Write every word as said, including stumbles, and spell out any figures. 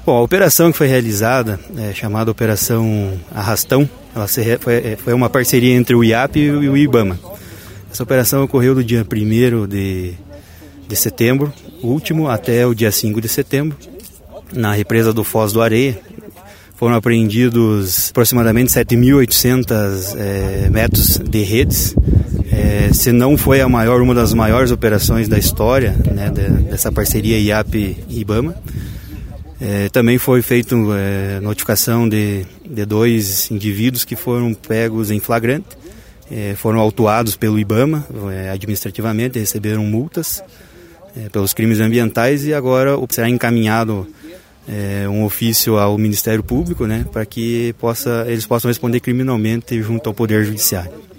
Bom, a operação que foi realizada, é, chamada Operação Arrastão, ela se, foi, foi uma parceria entre o I A P e o IBAMA. Essa operação ocorreu do dia primeiro de, de setembro, último, até o dia cinco de setembro, na represa do Foz do Areia. Foram apreendidos aproximadamente sete mil e oitocentos é, metros de redes. É, se não foi a maior, uma das maiores operações da história, né, de, dessa parceria I A P e IBAMA. É, também foi feita é, notificação de, de dois indivíduos que foram pegos em flagrante, é, foram autuados pelo IBAMA é, administrativamente, receberam multas é, pelos crimes ambientais e agora será encaminhado é, um ofício ao Ministério Público, né, para que possa, eles possam responder criminalmente junto ao Poder Judiciário.